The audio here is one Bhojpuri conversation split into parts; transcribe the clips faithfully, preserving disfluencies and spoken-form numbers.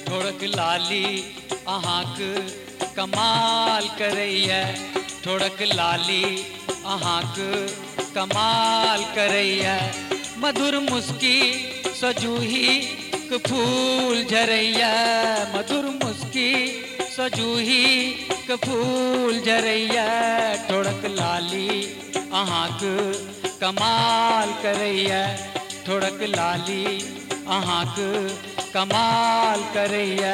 थोड़क लाली अहाँक कमाल करैया थोड़क लाली अहाँक कमाल करैया मधुर मुस्की सजूही के फूल झरैया मधुर मुस्की सजूही के फूल झरैया थोड़क लाली अहाँक कमाल करैया थोड़क लाली अहाँक कमाल करैया।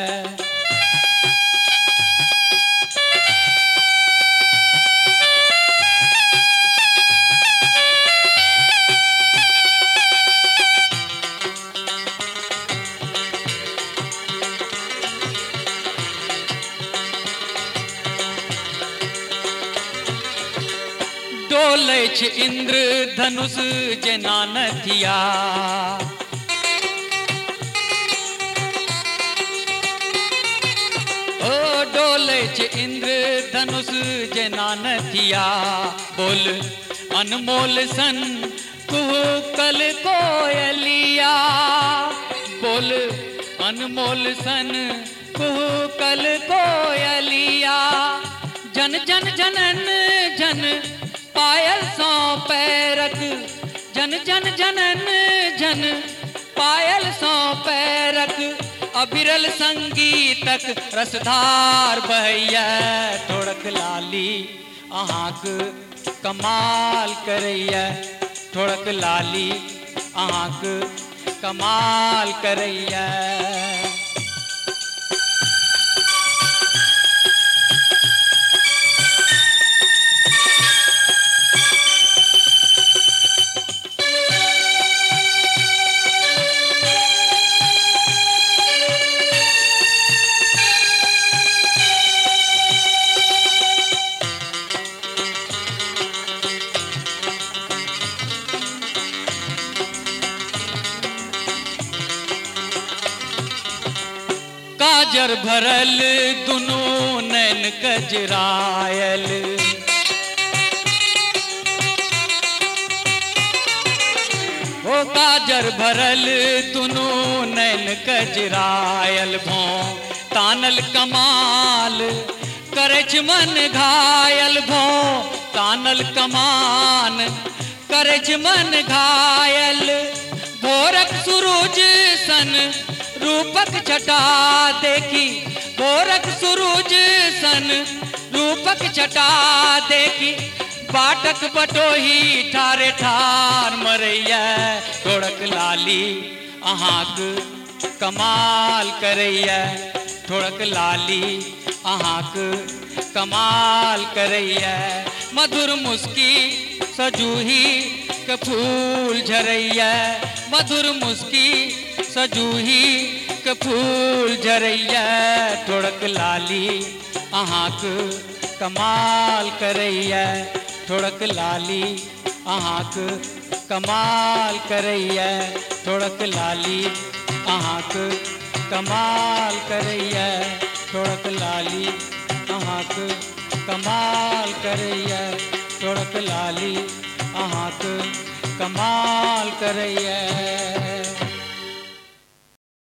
डोलै छै इंद्र धनुष जेना नथिया ओ डोलै छै इंद्र धनुष जेना नथिया बोल अनमोल सन कुहकल कोयलिया बोल अनमोल सन कुहकल कोयलिया जन जन जनन जन पायल सौ पैरक जन जन जनन जन पायल सौ पैरक अबिरल संगीतक रसधार बहैया थोड़क लाली अहाँक कमाल करैया थोड़क लाली अहाँक कमाल करैया। काजर भरल दुनू नैन कजरायल ओ काजर भरल दुनू नैन कजरायल भों तानल कमाल करछ मन घायल भों तानल कमान करछ मन घायल भोरक सूरज सन रूपक छटा देखी भोरक सूरज सन रूपक छटा देखी बाटक बटोही ठारे ठार मरैया थोड़क लाली अहाँक कमाल करैया थोड़क लाली अहाँक कमाल करैया मधुर मुस्की सजूही के फूल झरैया मधुर मुस्की सजूही के फूल झरैया थोड़क लाली अहाँक कमाल करैया थोड़क लाली अहाँक कमाल करैया थोड़क लाली अहाँक कमाल करैया थोड़क लाली अहाँक कमाल करैया थोड़क लाली अहाँक कमाल करैया।